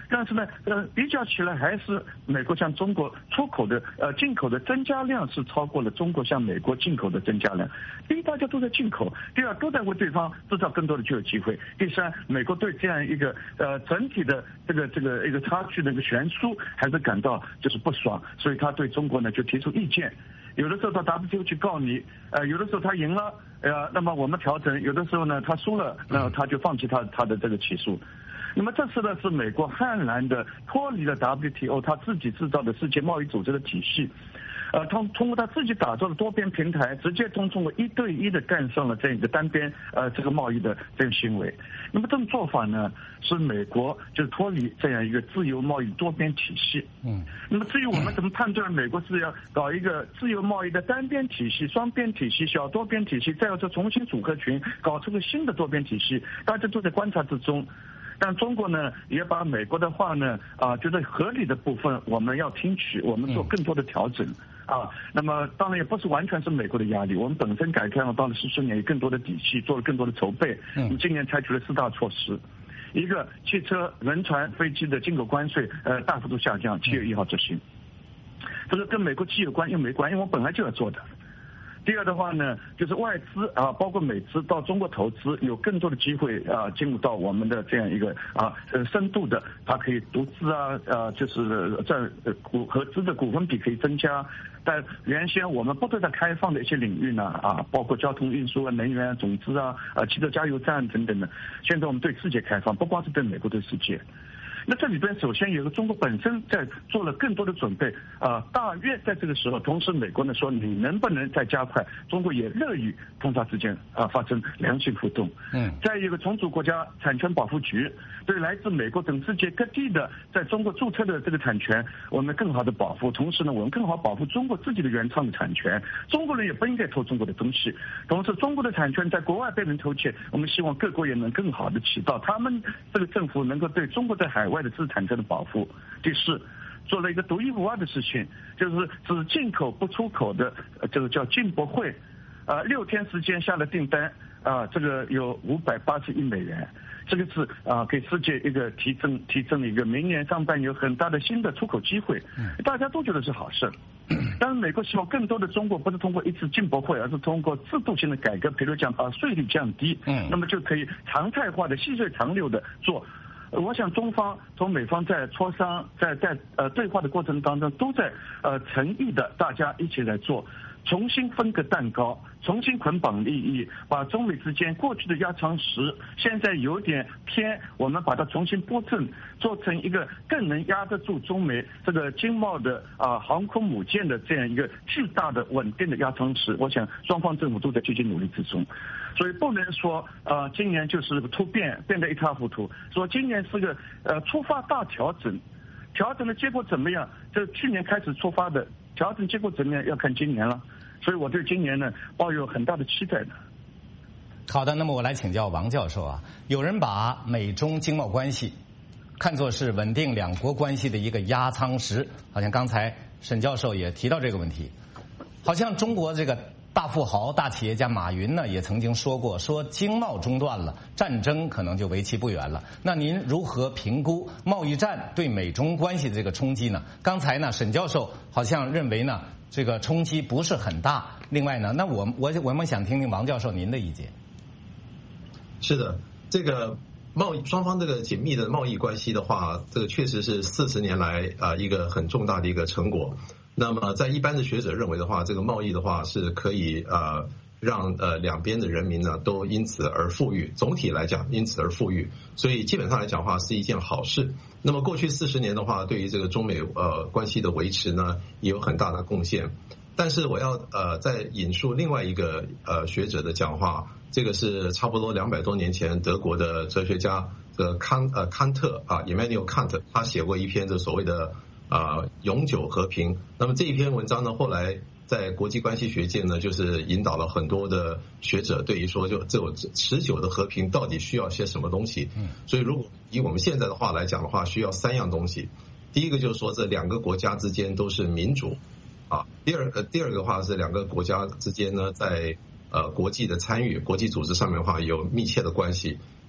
但是呢，呃，比较起来还是美国向中国出口的呃进口的增加量是超过了中国向美国进口的增加量。第一，大家都在进口；第二，都在为对方制造更多的就业机会；第三，美国对这样一个呃整体的这个这个一个差距的一个悬殊还是感到就是不爽，所以他对中国呢就提出意见。有的时候到 W T O 去告你，呃，有的时候他赢了，呃，那么我们调整；有的时候呢他输了，那他就放弃他他的这个起诉。那么这次呢是美国悍然的脱离了 W T O 他自己制造的世界贸易组织的体系，呃，通通过他自己打造的多边平台，直接同中国一对一的干上了这样一个单边呃这个贸易的这个行为。那么这种做法呢，是美国就是脱离这样一个自由贸易多边体系。嗯。那么至于我们怎么判断美国是要搞一个自由贸易的单边体系、双边体系、小多边体系，再要做重新组合群，搞出个新的多边体系，大家都在观察之中。但中国呢，也把美国的话呢，啊，觉得合理的部分我们要听取，我们做更多的调整。啊，那么当然也不是完全是美国的压力，我们本身改革开放到了十四年，有更多的底气，做了更多的筹备。嗯，今年采取了四大措施，一个汽车、轮船、飞机的进口关税呃大幅度下降，七月一号执行。这个跟美国既有关又没关，因为我本来就要做的。第二的话呢，就是外资啊，包括美资到中国投资，有更多的机会啊，进入到我们的这样一个啊呃深度的，它可以独资啊，呃就是在股合资的股份比可以增加。但原先我们不对它开放的一些领域呢，啊，包括交通运输啊、能源啊、种子啊、啊汽车加油站等等的，现在我们对世界开放，不光是对美国，对世界。那这里边首先有个中国本身在做了更多的准备啊、呃，大约在这个时候，同时美国呢说你能不能再加快，中国也乐于同它之间啊、呃、发生良性互动。嗯，再一个重组国家产权保护局，对来自美国等世界各地的在中国注册的这个产权，我们更好的保护，同时呢我们更好保护中国自己的原创的产权，中国人也不应该偷中国的东西，同时中国的产权在国外被人偷窃，我们希望各国也能更好的起到他们这个政府能够对中国在海外外的资产权的保护。第四，做了一个独一无二的事情，就是只进口不出口的，这个叫进博会，啊、呃，六天时间下了订单，啊、呃，这个有五百八十亿美元，这个是啊、呃、给世界一个提升提升了一个明年上半年有很大的新的出口机会，大家都觉得是好事。但是美国希望更多的中国不是通过一次进博会，而是通过制度性的改革，比如讲把税率降低，嗯，那么就可以常态化的细水长流的做。我想中方同美方在磋商，在在呃对话的过程当中，都在呃诚意的大家一起来做，重新分个蛋糕，重新捆绑利益，把中美之间过去的压舱石，现在有点偏，我们把它重新拨正，做成一个更能压得住中美这个经贸的啊、呃、航空母舰的这样一个巨大的稳定的压舱石。我想双方政府都在积极努力之中，所以不能说啊、呃、今年就是突变变得一塌糊涂，说今年是个呃出发大调整，调整的结果怎么样？这去年开始出发的调整结果怎么样？要看今年了。所以我对今年呢抱有很大的期待的。 好的，那么我来请教王教授啊，有人把美中经贸关系看作是稳定两国关系的一个压舱石，好像刚才沈教授也提到这个问题，好像中国这个大富豪、大企业家马云呢也曾经说过，说经贸中断了，战争可能就为期不远了。那您如何评估贸易战对美中关系的这个冲击呢？刚才呢，沈教授好像认为呢，这个冲击不是很大。另外呢，那我我我们想听听王教授您的意见。 是的，这个贸易双方这个紧密的贸易关系的话，这个确实是四十年来啊、呃、一个很重大的一个成果。那么在一般的学者认为的话，这个贸易的话是可以呃让呃两边的人民呢都因此而富裕，总体来讲因此而富裕，所以基本上来讲的话是一件好事。那么过去四十年的话，对于这个中美呃关系的维持呢也有很大的贡献。但是我要呃再引述另外一个呃学者的讲话，这个是差不多两百多年前德国的哲学家的康呃康特啊 Immanuel Kant， 他写过一篇这所谓的啊、呃，永久和平。那么这一篇文章呢，后来在国际关系学界呢，就是引导了很多的学者对于说，就这种持久的和平到底需要些什么东西。嗯，所以如果以我们现在的话来讲的话，需要三样东西。第一个就是说，这两个国家之间都是民主啊。第二个，第二个的话是两个国家之间呢，在呃国际的参与、国际组织上面的话有密切的关系。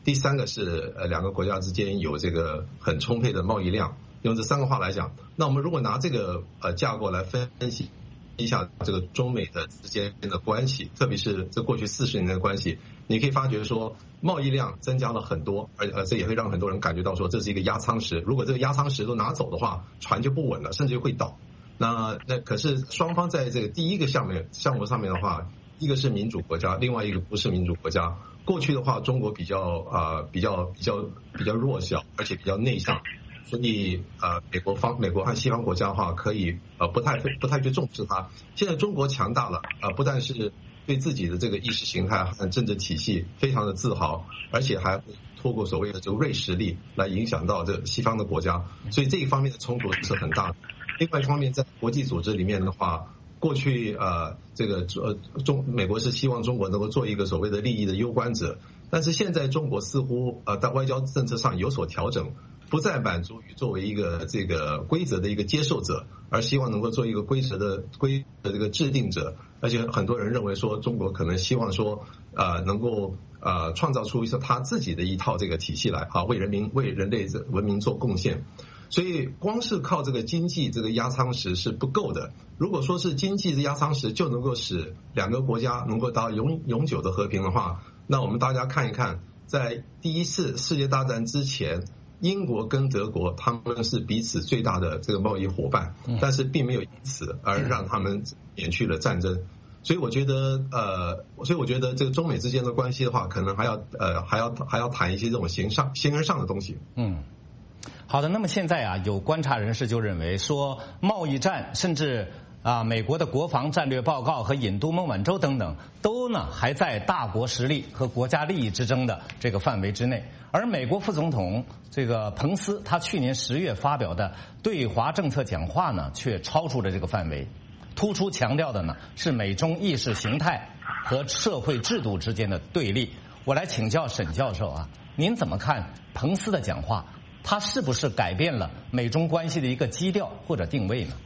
第三个是呃两个国家之间有这个很充沛的贸易量。用这三个话来讲，那我们如果拿这个呃架构来分析一下这个中美的之间的关系，特别是这过去四十年的关系，你可以发觉说贸易量增加了很多，而呃这也会让很多人感觉到说这是一个压舱石，如果这个压舱石都拿走的话，船就不稳了，甚至会倒。那那可是双方在这个第一个项目项目上面的话，一个是民主国家，另外一个不是民主国家。过去的话，中国比较啊、呃、比较比较比较弱小，而且比较内向。所以，呃，美国方、美国和西方国家的话，可以呃不太不太去重视它。现在中国强大了，呃，不但是对自己的这个意识形态和政治体系非常的自豪，而且还透过所谓的这个锐实力来影响到这西方的国家。所以这一方面的冲突是很大的。另外一方面，在国际组织里面的话，过去呃这个呃中美国是希望中国能够做一个所谓的利益的攸关者，但是现在中国似乎呃在外交政策上有所调整。不再满足于作为一个这个规则的一个接受者，而希望能够做一个规则的规的这个制定者。而且很多人认为说，中国可能希望说，呃，能够呃创造出一个他自己的一套这个体系来啊，为人民为人类文明做贡献。所以光是靠这个经济这个压舱石是不够的。如果说是经济的压舱石就能够使两个国家能够达到永永久的和平的话，那我们大家看一看，在第一次世界大战之前。英国跟德国他们是彼此最大的这个贸易伙伴，但是并没有因此而让他们免去了战争。所以我觉得，呃，所以我觉得这个中美之间的关系的话，可能还要呃还要还要谈一些这种形上形而上的东西。 嗯，好的。那么现在啊，有观察人士就认为说，贸易战甚至。啊，美国的国防战略报告和引渡孟晚舟等等，都呢还在大国实力和国家利益之争的这个范围之内。而美国副总统这个彭斯，他去年十月发表的对华政策讲话呢，却超出了这个范围，突出强调的呢是美中意识形态和社会制度之间的对立。我来请教沈教授啊，您怎么看彭斯的讲话？他是不是改变了美中关系的一个基调或者定位呢？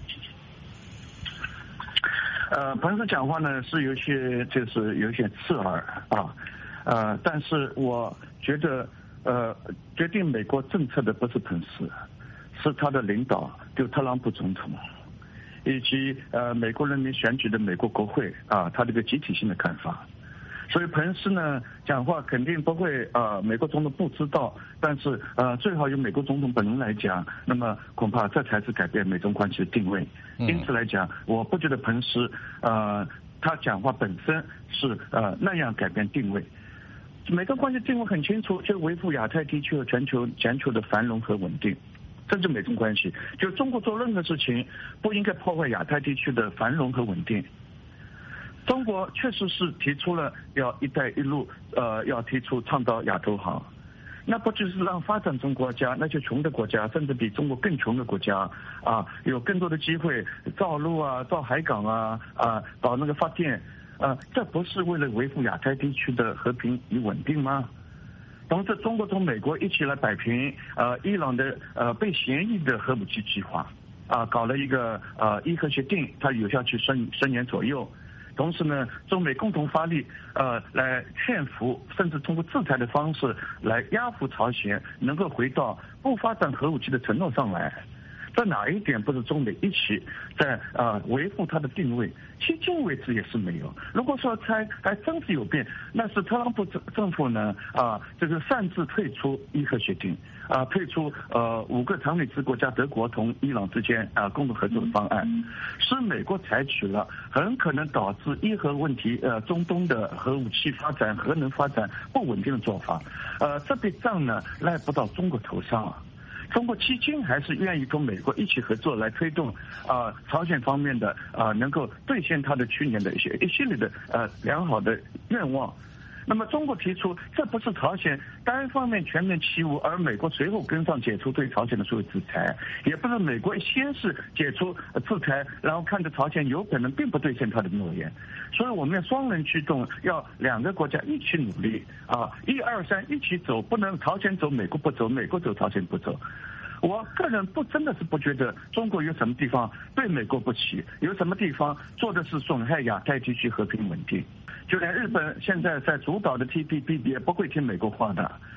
呃，彭斯讲话呢是有些就是有些刺耳啊，呃，但是我觉得呃，决定美国政策的不是彭斯，是他的领导，就特朗普总统，以及呃美国人民选举的美国国会啊，他这个集体性的看法。所以彭斯呢讲话肯定不会呃美国总统不知道，但是呃最好由美国总统本人来讲，那么恐怕这才是改变美中关系的定位。因此来讲，我不觉得彭斯呃他讲话本身是呃那样改变定位。美中关系定位很清楚，就维护亚太地区和全球全球的繁荣和稳定。这是美中关系，就中国做任何事情不应该破坏亚太地区的繁荣和稳定。中国确实是提出了要“一带一路”，呃，要提出倡导亚投行，那不就是让发展中国家、那些穷的国家，甚至比中国更穷的国家啊，有更多的机会造路啊、造海港啊、啊搞那个发电啊，这不是为了维护亚太地区的和平与稳定吗？同时，中国同美国一起来摆平呃伊朗的呃被嫌疑的核武器计划啊，搞了一个呃伊核协定，它有效期十十年左右。同时呢，中美共同发力，呃，来劝服，甚至通过制裁的方式来压服朝鲜，能够回到不发展核武器的承诺上来。这哪一点不是中美一起在啊、呃、维护它的定位？迄今为止也是没有。如果说才还真是有变，那是特朗普政政府呢啊、呃，这个擅自退出伊核协定啊、呃，退出呃五个常任制国家德国同伊朗之间啊、呃、共同合作的方案，是美国采取了很可能导致伊核问题呃中东的核武器发展、核能发展不稳定的做法。呃，这笔账呢赖不到中国头上啊。中国迄今还是愿意跟美国一起合作来推动啊、呃、朝鲜方面的啊、呃、能够兑现他的去年的一些一系列的呃良好的愿望。那么中国提出，这不是朝鲜单方面全面欺侮，而美国随后跟上解除对朝鲜的所有制裁，也不是美国先是解除制裁，然后看着朝鲜有可能并不兑现他的诺言。所以我们要双人驱动，要两个国家一起努力啊，一二三一起走，不能朝鲜走美国不走，美国走朝鲜不走。我个人不真的是不觉得中国有什么地方对美国不起，有什么地方做的是损害亚太地区和平稳定。就连日本现在在主导的 T P P 也不会听美国话的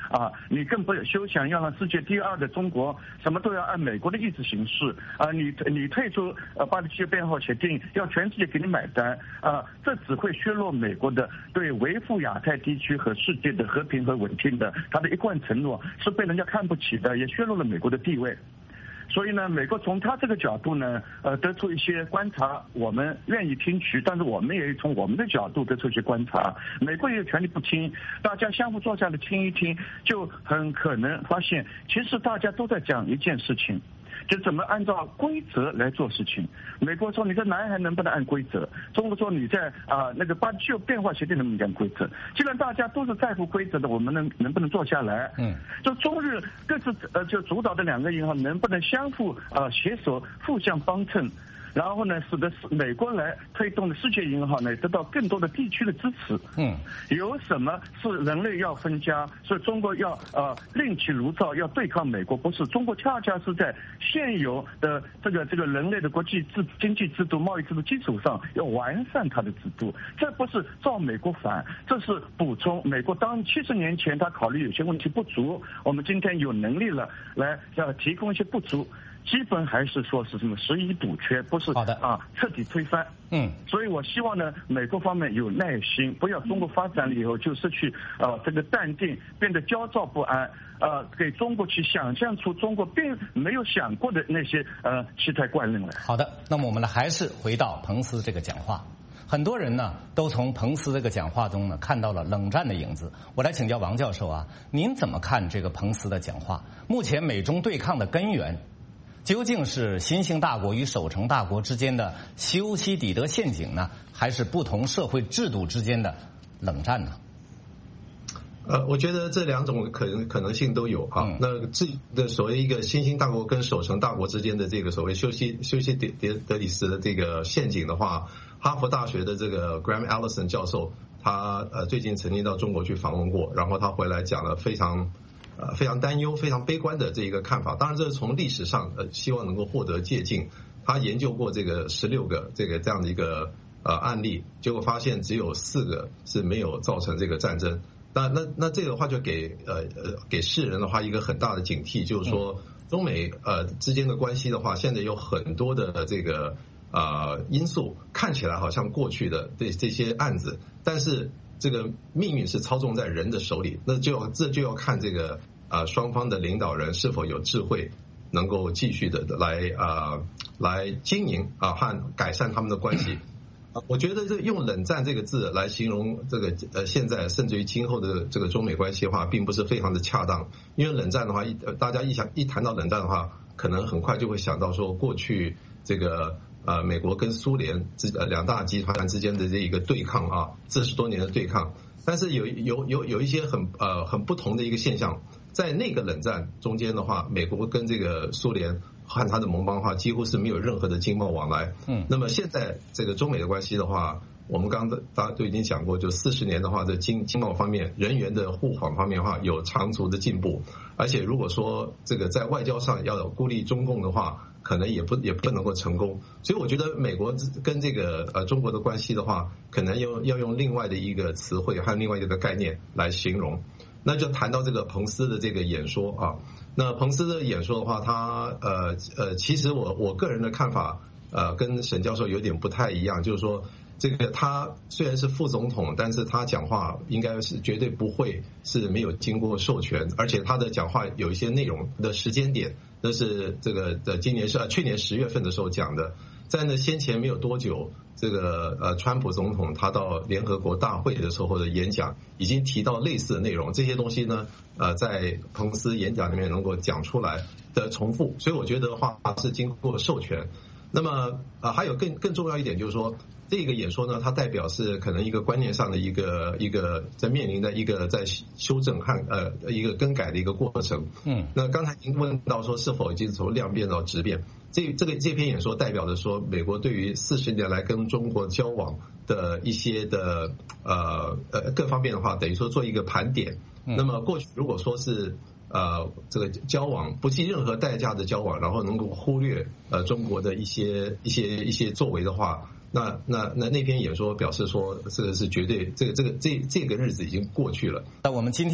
啊，你更不休想要让世界第二的中国什么都要按美国的意志行事啊！你你退出呃巴黎气候变化协定，要全世界给你买单啊！这只会削弱美国的对维护亚太地区和世界的和平和稳定的他的一贯承诺，是被人家看不起的，也削弱了美国的地位。所以呢，美国从他这个角度呢，呃，得出一些观察，我们愿意听取，但是我们也从我们的角度得出一些观察。美国也有权利不听，大家相互坐下来听一听，就很可能发现，其实大家都在讲一件事情。就怎么按照规则来做事情。美国说你在南海能不能按规则？中国说你在啊、呃、那个巴黎气候变化协定能不能按规则？既然大家都是在乎规则的，我们能能不能坐下来？嗯，就中日各自呃就主导的两个银行能不能相互啊、呃、携手，互相帮衬？然后呢，使得美国来推动的世界银行呢，得到更多的地区的支持。嗯，有什么是人类要分家，所以中国要呃另起炉灶，要对抗美国？不是，中国恰恰是在现有的这个这个人类的国际制经济制度、贸易制度基础上，要完善它的制度。这不是照美国反，这是补充美国当七十年前他考虑有些问题不足，我们今天有能力了来要提供一些不足。基本还是说是什么拾遗补缺，不是好的啊，彻底推翻。嗯，所以我希望呢，美国方面有耐心，不要中国发展了以后就失去呃这个淡定，变得焦躁不安，呃，给中国去想象出中国并没有想过的那些呃奇态怪论来。 好的，那么我们呢还是回到彭斯这个讲话。很多人呢都从彭斯这个讲话中呢看到了冷战的影子。我来请教王教授啊，您怎么看这个彭斯的讲话？目前美中对抗的根源究竟是新兴大国与守成大国之间的修昔底德陷阱呢，还是不同社会制度之间的冷战呢？ 呃，我觉得这两种可能可能性都有哈、嗯。那这的所谓一个新兴大国跟守成大国之间的这个所谓修昔修昔底德德里斯的这个陷阱的话，哈佛大学的这个 Graham Allison 教授，他呃最近曾经到中国去访问过，然后他回来讲了非常。呃，非常担忧、非常悲观的这一个看法。当然，这是从历史上呃，希望能够获得借鉴。他研究过这个十六个这个这样的一个呃案例，结果发现只有四个是没有造成这个战争。那那那这个的话就给呃呃给世人的话一个很大的警惕，就是说中美呃之间的关系的话，现在有很多的这个呃因素看起来好像过去的这这些案子，但是这个命运是操纵在人的手里，那就要这就要看这个啊、呃、双方的领导人是否有智慧，能够继续的来啊、呃、来经营啊和改善他们的关系。我觉得这用冷战这个字来形容这个呃现在甚至于今后的这个中美关系的话，并不是非常的恰当。因为冷战的话，一大家一想一谈到冷战的话，可能很快就会想到说过去这个。呃，美国跟苏联之呃两大集团之间的这一个对抗啊，四十多年的对抗，但是有有有有一些很呃很不同的一个现象，在那个冷战中间的话，美国跟这个苏联和他的盟邦的话，几乎是没有任何的经贸往来。嗯，那么现在这个中美的关系的话，我们刚刚大家都已经讲过，就四十年的话，在经经贸方面、人员的互访方面的话，有长足的进步。而且如果说这个在外交上要孤立中共的话，可能也不也不能够成功。所以我觉得美国跟这个呃中国的关系的话，可能要要用另外的一个词汇和另外一个概念来形容。那就谈到这个彭斯的这个演说啊，那彭斯的演说的话，他呃呃，其实我我个人的看法呃跟沈教授有点不太一样，就是说。这个他虽然是副总统，但是他讲话应该是绝对不会是没有经过授权，而且他的讲话有一些内容的时间点，那是这个的今年是呃去年十月份的时候讲的，在那先前没有多久，这个呃川普总统他到联合国大会的时候的演讲已经提到类似的内容，这些东西呢呃在彭斯演讲里面能够讲出来的重复，所以我觉得话是经过授权。那么啊、呃、还有更更重要一点就是说。这个演说呢，它代表是可能一个观念上的一个一个在面临的一个在修正和呃一个更改的一个过程。嗯，那刚才您问到说是否已经从量变到质变，这这个这篇演说代表着说美国对于四十年来跟中国交往的一些的呃呃各方面的话，等于说做一个盘点。嗯、那么过去如果说是呃这个交往不计任何代价的交往，然后能够忽略呃中国的一些一些一些作为的话。那那那那篇演说表示说，这个是绝对，这个这个这这个日子已经过去了。 那我们今天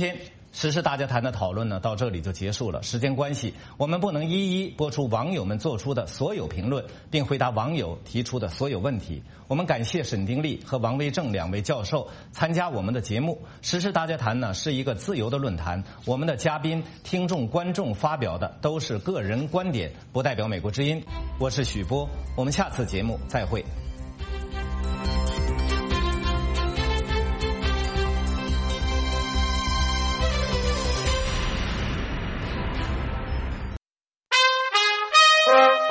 时事大家谈的讨论呢，到这里就结束了。时间关系，我们不能一一播出网友们做出的所有评论，并回答网友提出的所有问题。我们感谢沈丁力和王威正两位教授参加我们的节目。时事大家谈呢是一个自由的论坛，我们的嘉宾、听众、观众发表的都是个人观点，不代表美国之音。我是许波，我们下次节目再会。